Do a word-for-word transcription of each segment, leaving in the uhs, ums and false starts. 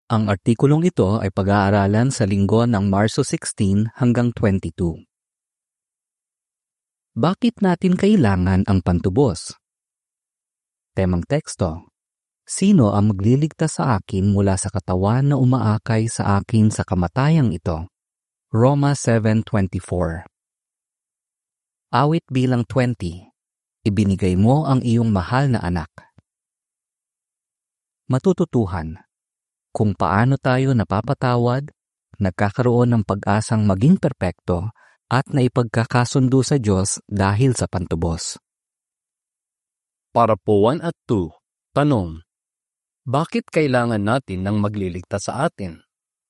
Ang artikulong ito ay pag-aaralan sa linggo ng Marso sixteen hanggang twenty-two. Bakit natin kailangan ang pantubos? Temang teksto: Sino ang magliligtas sa akin mula sa katawan na umaakay sa akin sa kamatayang ito? Roma seven twenty-four. Awit bilang twenty. Ibinigay mo ang iyong mahal na anak. Matututuhan: kung paano tayo napapatawad, nagkakaroon ng pag-asang maging perpekto at naipagkakasundo sa Diyos dahil sa pantubos. Para po one at two, tanong: bakit kailangan natin ng magliligtas sa atin?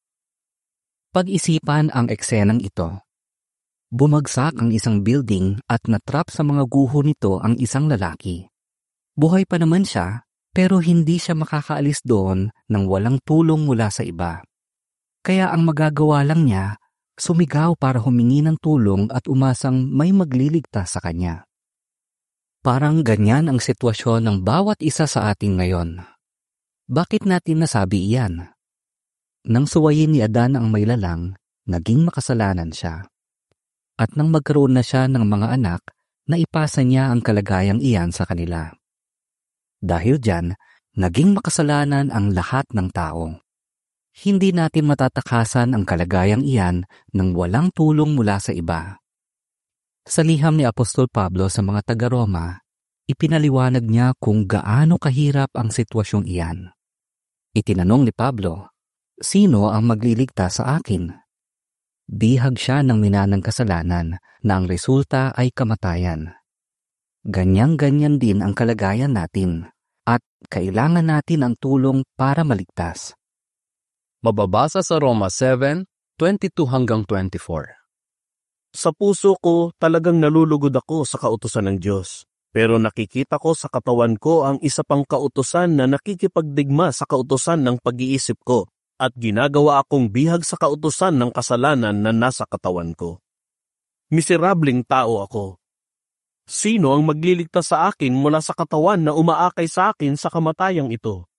Pag-isipan ang eksenang ito. Bumagsak ang isang building at natrap sa mga guho nito ang isang lalaki. Buhay pa naman siya, pero hindi siya makakaalis doon nang walang tulong mula sa iba. Kaya ang magagawa lang niya, sumigaw para humingi ng tulong at umasang may magliligtas sa kanya. Parang ganyan ang sitwasyon ng bawat isa sa atin ngayon. Bakit natin nasabi iyan? Nang suwayin ni Adan ang may lalang, naging makasalanan siya. At nang magkaroon na siya ng mga anak, naipasa niya ang kalagayang iyan sa kanila. Dahil dyan, naging makasalanan ang lahat ng tao. Hindi natin matatakasan ang kalagayang iyan nang walang tulong mula sa iba. Sa liham ni Apostol Pablo sa mga taga-Roma, ipinaliwanag niya kung gaano kahirap ang sitwasyong iyan. Itinanong ni Pablo, sino ang magliligtas sa akin? Bihag siya ng minanang kasalanan na ang resulta ay kamatayan. Ganyang-ganyan din ang kalagayan natin at kailangan natin ang tulong para maligtas. Mababasa sa Roma seven twenty-two hanggang twenty-four. Sa puso ko talagang nalulugod ako sa kautusan ng Diyos, pero nakikita ko sa katawan ko ang isa pang kautusan na nakikipagdigma sa kautusan ng pag-iisip ko at ginagawa akong bihag sa kautusan ng kasalanan na nasa katawan ko. Miserabling tao ako. Sino ang magliligtas sa akin mula sa katawan na umaakay sa akin sa kamatayang ito?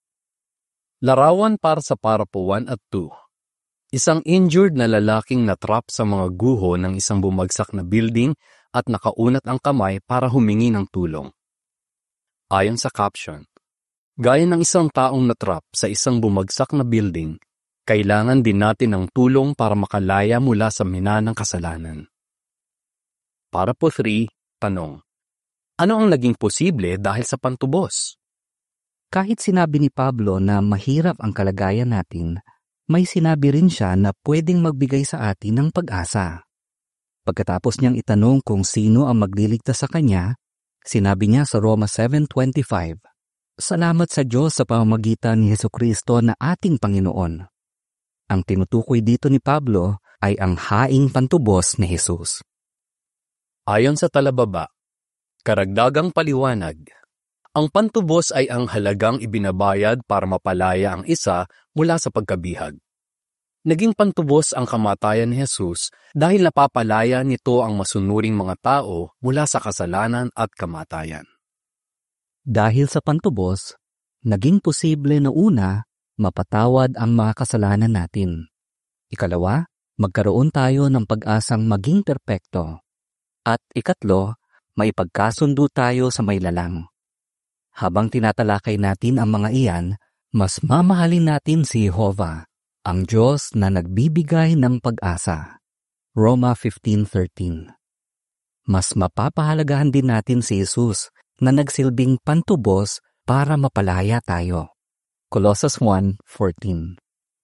Larawan para sa parapo one at two. Isang injured na lalaking natrap sa mga guho ng isang bumagsak na building at nakaunat ang kamay para humingi ng tulong. Ayon sa caption, gaya ng isang taong natrap sa isang bumagsak na building, kailangan din natin ng tulong para makalaya mula sa minanang kasalanan. Para po three, tanong: ano ang naging posible dahil sa pantubos? Kahit sinabi ni Pablo na mahirap ang kalagayan natin, may sinabi rin siya na pwedeng magbigay sa atin ng pag-asa. Pagkatapos niyang itanong kung sino ang magliligtas sa kanya, sinabi niya sa Roma seven twenty-five, salamat sa Diyos sa pamamagitan ni Hesukristo na ating Panginoon. Ang tinutukoy dito ni Pablo ay ang haing pantubos ni Jesus. Ayon sa talababa, karagdagang paliwanag, ang pantubos ay ang halagang ibinabayad para mapalaya ang isa mula sa pagkabihag. Naging pantubos ang kamatayan ni Jesus dahil napapalaya nito ang masunuring mga tao mula sa kasalanan at kamatayan. Dahil sa pantubos, naging posible na una, mapatawad ang mga kasalanan natin. Ikalawa, magkaroon tayo ng pag-asang maging perpekto. At ikatlo, may pagkasundo tayo sa may lalang. Habang tinatalakay natin ang mga iyan, mas mamahalin natin si Jehovah, ang Diyos na nagbibigay ng pag-asa. Roma fifteen thirteen. Mas mapapahalagahan din natin si Jesus na nagsilbing pantubos para mapalaya tayo. Colossus one fourteen.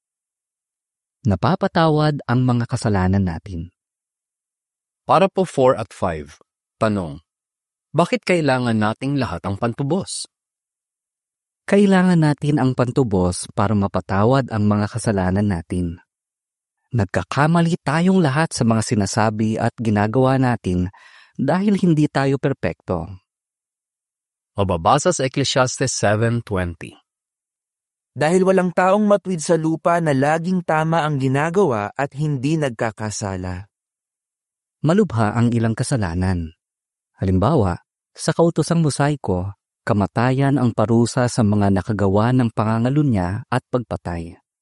Napapatawad ang mga kasalanan natin. Para po four at five, tanong: bakit kailangan nating lahat ang pantubos? Kailangan natin ang pantubos para mapatawad ang mga kasalanan natin. Nagkakamali tayong lahat sa mga sinasabi at ginagawa natin dahil hindi tayo perpekto. Mababasa sa Ecclesiastes seven twenty. Dahil walang taong matuwid sa lupa na laging tama ang ginagawa at hindi nagkakasala. Malubha ang ilang kasalanan. Halimbawa, sa kautosang mosaiko, kamatayan ang parusa sa mga nakagawa ng pangangalunya at pagpatay.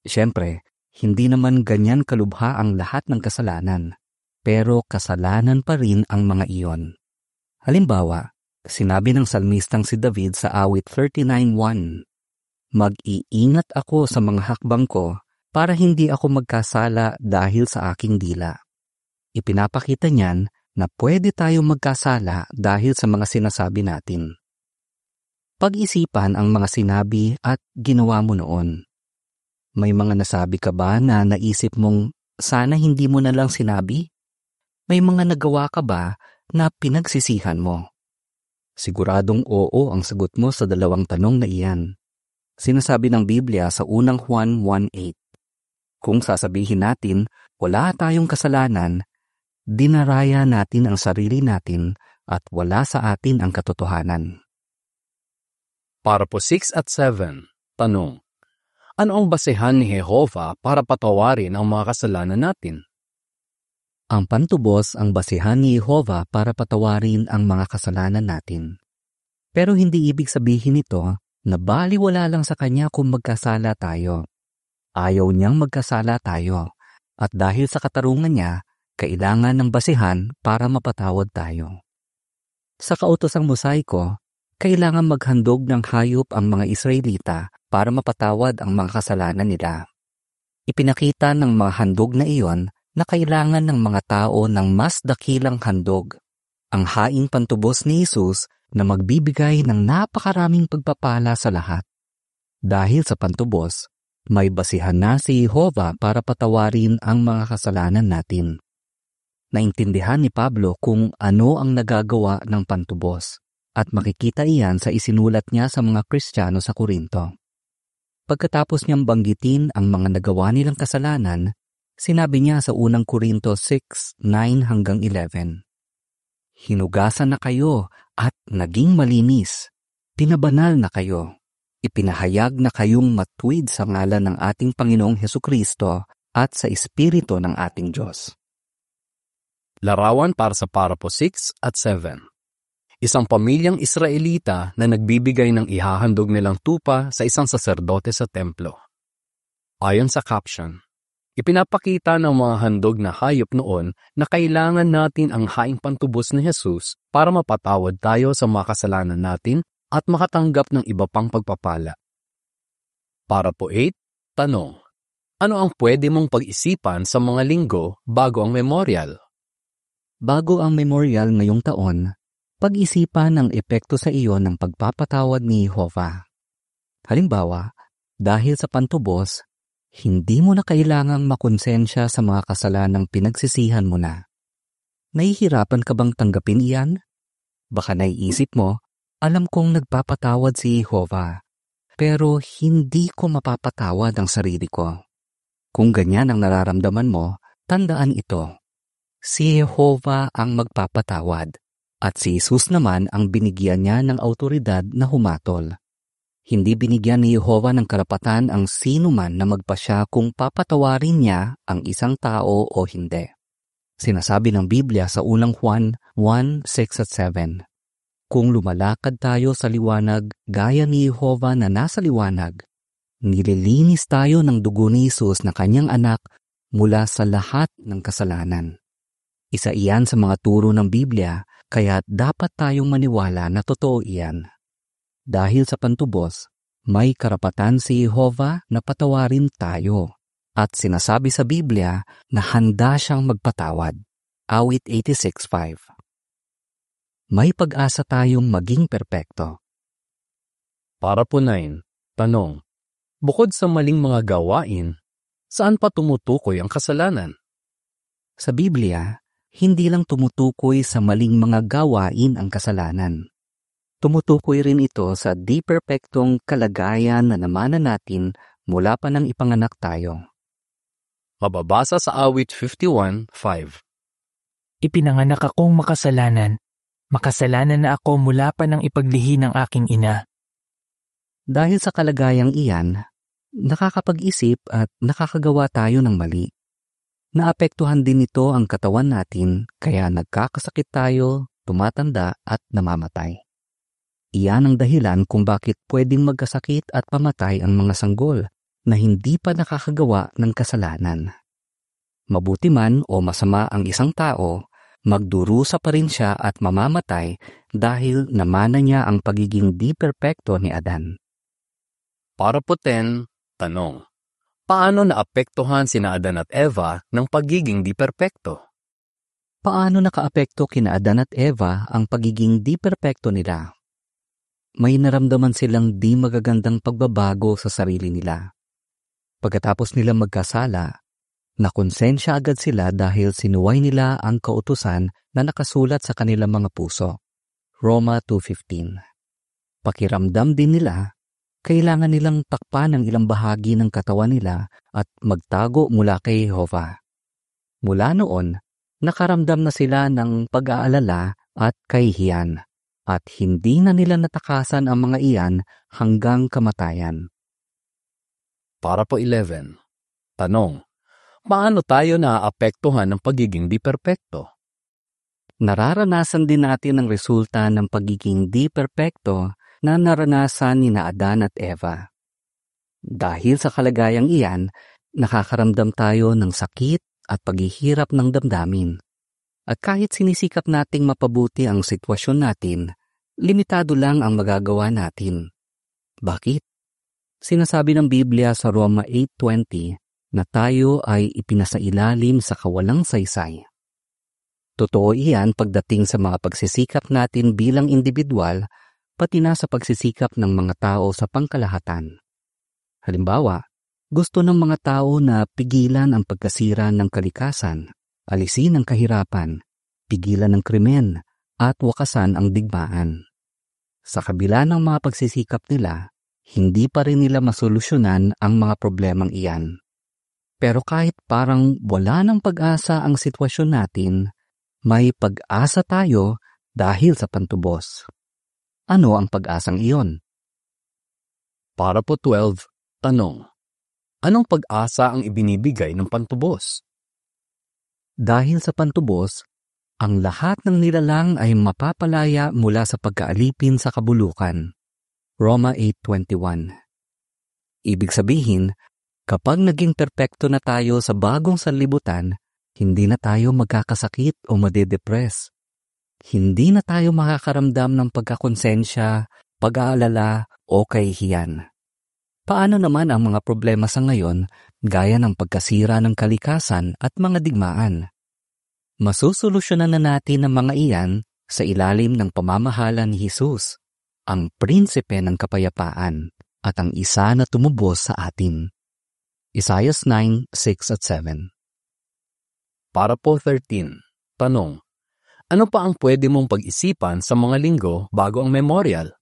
Siyempre, hindi naman ganyan kalubha ang lahat ng kasalanan, pero kasalanan pa rin ang mga iyon. Halimbawa, sinabi ng salmistang si David sa awit thirty-nine one, "Mag-iingat ako sa mga hakbang ko para hindi ako magkasala dahil sa aking dila." Ipinapakita niyan na pwede tayong magkasala dahil sa mga sinasabi natin. Pag-isipan ang mga sinabi at ginawa mo noon. May mga nasabi ka ba na naisip mong sana hindi mo na lang sinabi? May mga nagawa ka ba na pinagsisihan mo? Siguradong oo ang sagot mo sa dalawang tanong na iyan. Sinasabi ng Biblia sa unang Juan one eight, kung sasabihin natin wala tayong kasalanan, dinaraya natin ang sarili natin at wala sa atin ang katotohanan. Para po six at seven, tanong. Ano ang basehan ni Jehovah para patawarin ang mga kasalanan natin? Ang pantubos ang basehan ni Jehovah para patawarin ang mga kasalanan natin. Pero hindi ibig sabihin nito na baliwala lang sa Kanya kung magkasala tayo. Ayaw niyang magkasala tayo, at dahil sa katarungan niya, kailangan ng basehan para mapatawad tayo. Sa kautosang mosaiko, kailangan maghandog ng hayop ang mga Israelita para mapatawad ang mga kasalanan nila. Ipinakita ng mga handog na iyon na kailangan ng mga tao ng mas dakilang handog, ang haing pantubos ni Jesus na magbibigay ng napakaraming pagpapala sa lahat. Dahil sa pantubos, may basihan na si Jehovah para patawarin ang mga kasalanan natin. Naintindihan ni Pablo kung ano ang nagagawa ng pantubos, at makikita iyan sa isinulat niya sa mga Kristiyano sa Korinto. Pagkatapos niyang banggitin ang mga nagawa nilang kasalanan, sinabi niya sa unang Korinto six nine hanggang eleven, "Hinugasan na kayo at naging malinis. Pinabanal na kayo. Ipinahayag na kayong matuwid sa ngalan ng ating Panginoong Hesukristo at sa Espiritu ng ating Diyos." Larawan para sa parapo six at seven. Isang pamilyang Israelita na nagbibigay ng ihahandog nilang tupa sa isang saserdote sa templo. Ayon sa caption, ipinapakita ng mga handog na hayop noon na kailangan natin ang haing pantubos ni Jesus para mapatawad tayo sa mga kasalanan natin at makatanggap ng iba pang pagpapala. Para po eight, tanong. Ano ang pwede mong pag-isipan sa mga linggo bago ang memorial? Bago ang memorial ngayong taon, pag-isipan ang epekto sa iyo ng pagpapatawad ni Jehovah. Halimbawa, dahil sa pantubos, hindi mo na kailangang makonsensya sa mga kasalanang pinagsisihan mo na. Nahihirapan ka bang tanggapin iyan? Baka naiisip mo, alam kong nagpapatawad si Jehovah, pero hindi ko mapapatawad ang sarili ko. Kung ganyan ang nararamdaman mo, tandaan ito. Si Jehovah ang magpapatawad. At si Jesus naman ang binigyan niya ng autoridad na humatol. Hindi binigyan ni Jehovah ng karapatan ang sino man na magpasya kung papatawarin niya ang isang tao o hindi. Sinasabi ng Biblia sa unang Juan one six at seven, kung lumalakad tayo sa liwanag gaya ni Jehovah na nasa liwanag, nililinis tayo ng dugo ni Jesus na kanyang anak mula sa lahat ng kasalanan. Isa iyan sa mga turo ng Biblia, kaya dapat tayong maniwala na totoo iyan. Dahil sa pantubos, may karapatan si Jehovah na patawarin tayo. At sinasabi sa Biblia na handa siyang magpatawad. Awit eighty-six five. May pag-asa tayong maging perpekto. Para po nine, tanong. Bukod sa maling mga gawain, saan pa tumutukoy ang kasalanan? Sa Biblia, hindi lang tumutukoy sa maling mga gawain ang kasalanan. Tumutukoy rin ito sa di perpektong kalagayan na namanan natin mula pa nang ipanganak tayo. Mababasa sa awit fifty-one five. Ipinanganak akong makasalanan. Makasalanan na ako mula pa nang ipaglihi ng aking ina. Dahil sa kalagayang iyan, nakakapag-isip at nakakagawa tayo ng mali. Naapektuhan din nito ang katawan natin kaya nagkakasakit tayo, tumatanda at namamatay. Iyan ang dahilan kung bakit pwedeng magkasakit at pamatay ang mga sanggol na hindi pa nakakagawa ng kasalanan. Mabuti man o masama ang isang tao, magdurusa pa rin siya at mamamatay dahil namana niya ang pagiging di perpekto ni Adan. Para po ten, tanong. Paano naapektuhan sina Adan at Eva ng pagiging di perpekto? Paano nakaapekto kina Adan at Eva ang pagiging di perpekto nila? May naramdaman silang di magagandang pagbabago sa sarili nila. Pagkatapos nila magkasala, nakonsensya agad sila dahil sinuway nila ang kautusan na nakasulat sa kanilang mga puso. Roma two fifteen. Pakiramdam din nila, kailangan nilang takpan ang ilang bahagi ng katawan nila at magtago mula kay Jehovah. Mula noon, nakaramdam na sila ng pag-aalala at kahihiyan, at hindi na nila natakasan ang mga iyan hanggang kamatayan. Para po eleven, tanong. Paano tayo naaapektuhan ng pagiging di perpekto? Nararanasan din natin ang resulta ng pagiging di perpekto na naranasan ni na Adan at Eva. Dahil sa kalagayang iyan, nakakaramdam tayo ng sakit at paghihirap ng damdamin. At kahit sinisikap nating mapabuti ang sitwasyon natin, limitado lang ang magagawa natin. Bakit? Sinasabi ng Biblia sa Roma eight twenty na tayo ay ipinasailalim sa kawalang saysay. Totoo iyan pagdating sa mga pagsisikap natin bilang individual, pati na sa pagsisikap ng mga tao sa pangkalahatan. Halimbawa, gusto ng mga tao na pigilan ang pagkasira ng kalikasan, alisin ang kahirapan, pigilan ng krimen, at wakasan ang digmaan. Sa kabila ng mga pagsisikap nila, hindi pa rin nila masolusyonan ang mga problemang iyan. Pero kahit parang wala ng pag-asa ang sitwasyon natin, may pag-asa tayo dahil sa pantubos. Ano ang pag-asang iyon? Para po twelve, tanong. Anong pag-asa ang ibinibigay ng pantubos? Dahil sa pantubos, ang lahat ng nilalang ay mapapalaya mula sa pagkaalipin sa kabulukan. Roma eight twenty-one. Ibig sabihin, kapag naging perpekto na tayo sa bagong sanlibutan, hindi na tayo magkakasakit o madedepress. Hindi na tayo makakaramdam ng pagkakonsensya, pag-aalala o kahihiyan. Paano naman ang mga problema sa ngayon gaya ng pagkasira ng kalikasan at mga digmaan? Masusolusyonan na natin ang mga iyan sa ilalim ng pamamahala ni Jesus, ang prinsipe ng kapayapaan at ang isa na tumubos sa atin. Isaiah nine, six at seven. Para po thirteen, tanong. Ano pa ang pwede mong pag-isipan sa mga linggo bago ang memorial?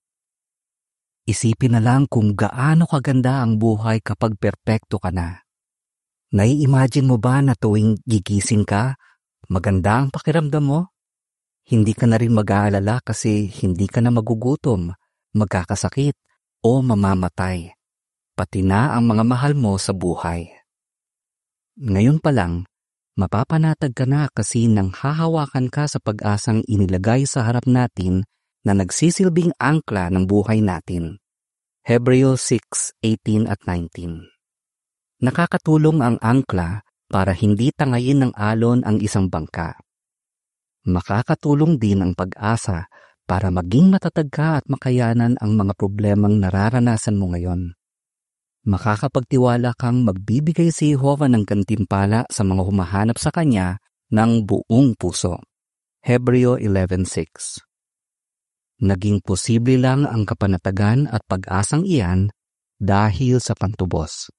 Isipin na lang kung gaano kaganda ang buhay kapag perpekto ka na. Nai-imagine mo ba na tuwing gigising ka, maganda ang pakiramdam mo? Hindi ka na rin mag-aalala kasi hindi ka na magugutom, magkakasakit, o mamamatay. Pati na ang mga mahal mo sa buhay. Ngayon pa lang, mapapanatag ka na kasi nang hahawakan ka sa pag-asang inilagay sa harap natin na nagsisilbing angkla ng buhay natin. Hebrews six, eighteen at nineteen. Nakakatulong ang angkla para hindi tangayin ng alon ang isang bangka. Makakatulong din ang pag-asa para maging matatag ka at makayanan ang mga problemang nararanasan mo ngayon. Makakapagtiwala kang magbibigay si Jehovah ng gantimpala sa mga humahanap sa Kanya ng buong puso. Hebreo eleven six. Naging posible lang ang kapanatagan at pag-asang iyan dahil sa pantubos.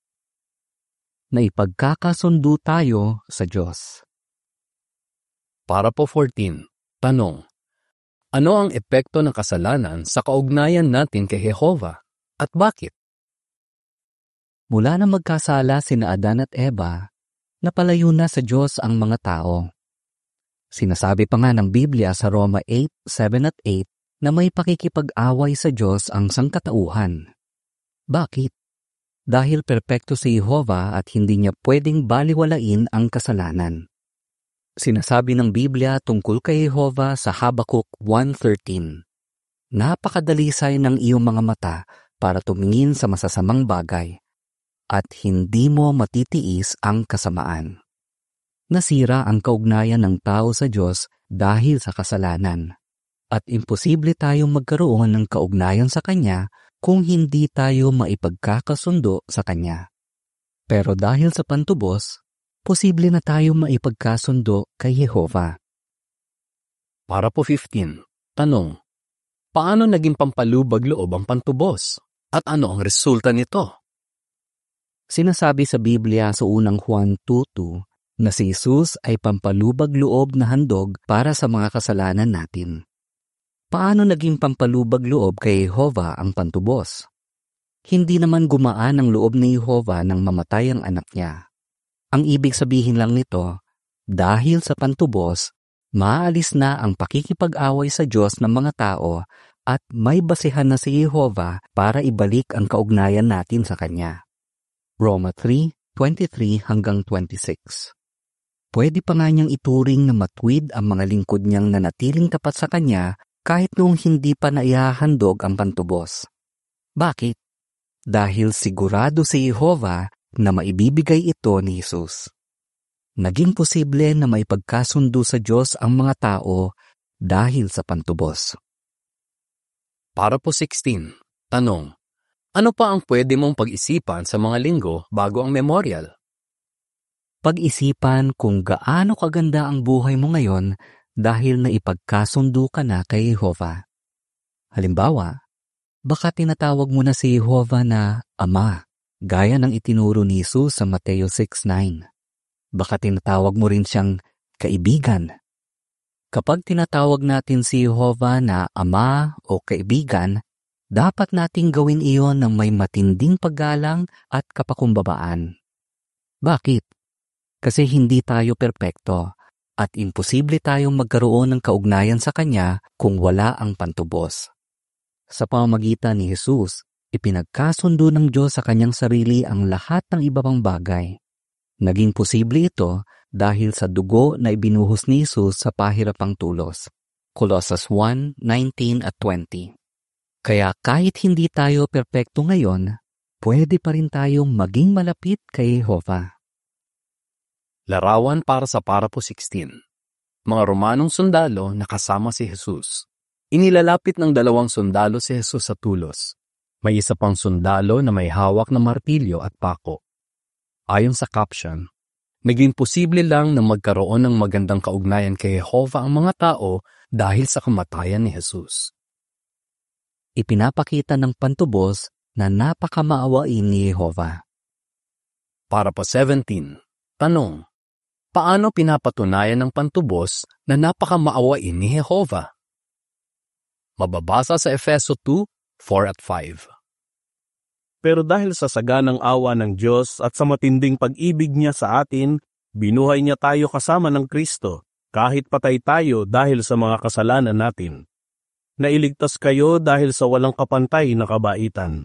Naipagkakasundo tayo sa Diyos. Para po fourteen, tanong. Ano ang epekto ng kasalanan sa kaugnayan natin kay Jehovah at bakit? Mula na magkasala sina Adan at Eva, napalayo na sa Diyos ang mga tao. Sinasabi pa nga ng Biblia sa Roma eight, seven at eight na may pakikipag-away sa Diyos ang sangkatauhan. Bakit? Dahil perpekto si Jehovah at hindi niya pwedeng baliwalain ang kasalanan. Sinasabi ng Biblia tungkol kay Jehovah sa Habakuk one thirteen. Napakadalisay ng iyong mga mata para tumingin sa masasamang bagay, at hindi mo matitiis ang kasamaan. Nasira ang kaugnayan ng tao sa Diyos dahil sa kasalanan, at imposible tayong magkaroon ng kaugnayan sa Kanya kung hindi tayo maipagkakasundo sa Kanya. Pero dahil sa pantubos, posible na tayo maipagkasundo kay Jehova. Para po fifteen. Tanong, paano naging pampalubag loob ang pantubos? At ano ang resulta nito? Sinasabi sa Biblia sa unang Juan two two na si Jesus ay pampalubag loob na handog para sa mga kasalanan natin. Paano naging pampalubag loob kay Jehova ang pantubos? Hindi naman gumaan ang loob ni Jehova nang mamatay ang anak niya. Ang ibig sabihin lang nito, dahil sa pantubos, maalis na ang pakikipag-away sa Diyos ng mga tao at may basihan na si Jehova para ibalik ang kaugnayan natin sa Kanya. Roma three twenty-three hanggang twenty-six. Pwede pa nga niyang ituring na matwid ang mga lingkod niyang nanatiling tapat sa Kanya kahit noong hindi pa naihahandog ang pantubos. Bakit? Dahil sigurado si Jehova na maibibigay ito ni Jesus. Naging posible na maipagkasundo sa Diyos ang mga tao dahil sa pantubos. Para po sixteen. Tanong, ano pa ang pwede mong pag-isipan sa mga linggo bago ang memorial? Pag-isipan kung gaano kaganda ang buhay mo ngayon dahil naipagkasundo ka na kay Jehova. Halimbawa, baka tinatawag mo na si Jehova na Ama, gaya ng itinuro ni Jesus sa Mateo six nine. Baka tinatawag mo rin siyang kaibigan. Kapag tinatawag natin si Jehova na Ama o kaibigan, dapat nating gawin iyon ng may matinding paggalang at kapakumbabaan. Bakit? Kasi hindi tayo perpekto at imposible tayong magkaroon ng kaugnayan sa Kanya kung wala ang pantubos. Sa pamamagitan ni Jesus, ipinagkasundo ng Diyos sa Kanyang sarili ang lahat ng iba pang bagay. Naging posible ito dahil sa dugo na ibinuhos ni Jesus sa pahirapang tulos. Colossus one nineteen at twenty. Kaya kahit hindi tayo perpekto ngayon, pwede pa rin tayong maging malapit kay Jehova. Larawan para sa para po sixteen. Mga Romanong sundalo na kasama si Jesus. Inilalapit ng dalawang sundalo si Jesus sa tulos. May isa pang sundalo na may hawak na martilyo at pako. Ayon sa caption, naging posible lang na magkaroon ng magandang kaugnayan kay Jehova ang mga tao dahil sa kamatayan ni Jesus. Ipinapakita ng pantubos na napakamaawain ni Jehova. Para po seventeen. Tanong, paano pinapatunayan ng pantubos na napakamaawain ni Jehova? Mababasa sa Efeso two four at five. Pero dahil sa saganang awa ng Diyos at sa matinding pag-ibig niya sa atin, binuhay niya tayo kasama ng Kristo, kahit patay tayo dahil sa mga kasalanan natin. Nailigtas kayo dahil sa walang kapantay na kabaitan.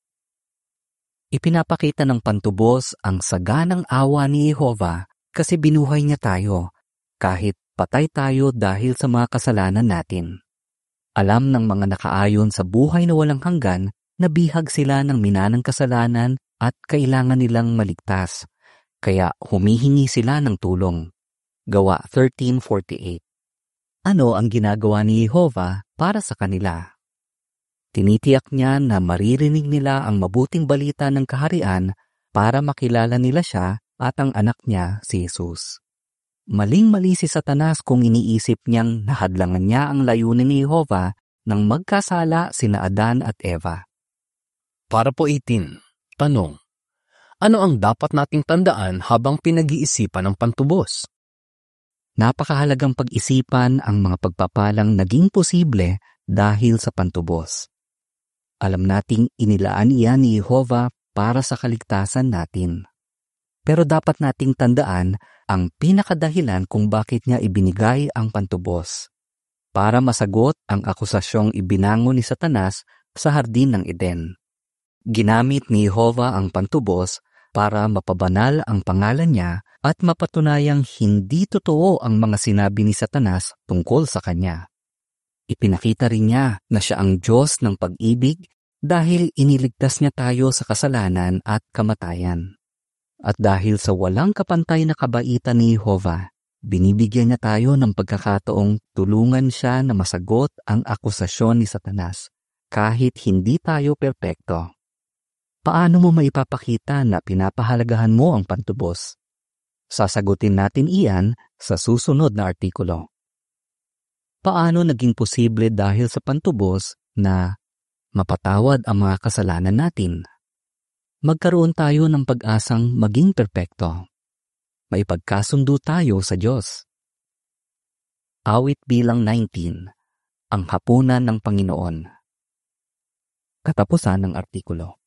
Ipinapakita ng pantubos ang saganang awa ni Jehova kasi binuhay niya tayo, kahit patay tayo dahil sa mga kasalanan natin. Alam ng mga nakaayon sa buhay na walang hanggan na bihag sila ng minanang kasalanan at kailangan nilang maligtas, kaya humihingi sila ng tulong. Gawa thirteen forty-eight. Ano ang ginagawa ni Jehova para sa kanila? Tinitiyak niya na maririnig nila ang mabuting balita ng kaharian para makilala nila siya at ang anak niya si Jesus. Maling-mali si Satanas kung iniisip niyang nahadlangan niya ang layunin ni Jehova nang magkasala sina Adan at Eva. Para po eighteen. Tanong, ano ang dapat nating tandaan habang pinag-iisipan ng pantubos? Napakahalagang pag-isipan ang mga pagpapalang naging posible dahil sa pantubos. Alam nating inilaan iyan ni Jehova para sa kaligtasan natin. Pero dapat nating tandaan ang pinakadahilan kung bakit niya ibinigay ang pantubos. Para masagot ang akusasyong ibinangon ni Satanas sa hardin ng Eden. Ginamit ni Jehova ang pantubos para mapabanal ang pangalan niya at mapatunayang hindi totoo ang mga sinabi ni Satanas tungkol sa kanya. Ipinakita rin niya na siya ang Diyos ng pag-ibig Dahil iniligtas niya tayo sa kasalanan at kamatayan. At dahil sa walang kapantay na kabaitan ni Jehovah, binibigyan niya tayo ng pagkakataong tulungan siya na masagot ang akusasyon ni Satanas kahit hindi tayo perpekto. Paano mo maipapakita na pinapahalagahan mo ang pantubos? Sasagutin natin iyan sa susunod na artikulo. Paano naging posible dahil sa pantubos na mapatawad ang mga kasalanan natin? Magkaroon tayo ng pag-asang maging perpekto. Maipagkasundo tayo sa Diyos. Awit bilang nineteen, ang hapunan ng Panginoon. Katapusan ng artikulo.